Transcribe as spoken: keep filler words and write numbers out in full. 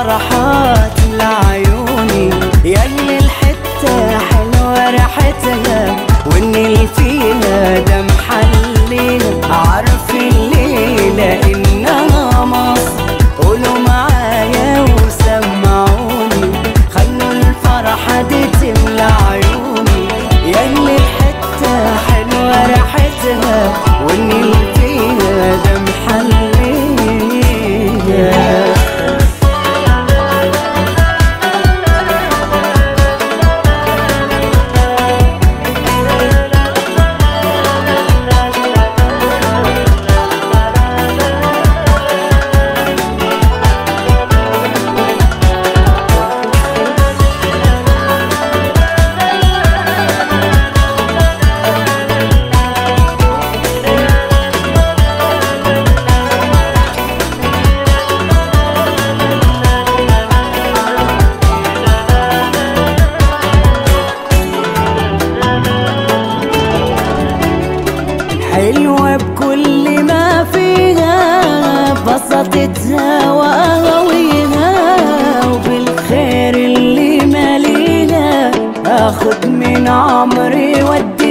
الفرحات لعيوني، ياللي الحتة حلوة ريحتها والنيل فيها ده محليها. عارف الليلة إنها مصر، قولوا معايا وسمعوني، خلوا الفرحة دي تملى عيوني، ياللي الحتة حلوة ريحتها والنيل فيها ده محليها. حلوة بكل ما فيها، بسطتها وقويها، وبالخير اللي ماليها اخد من عمري ودي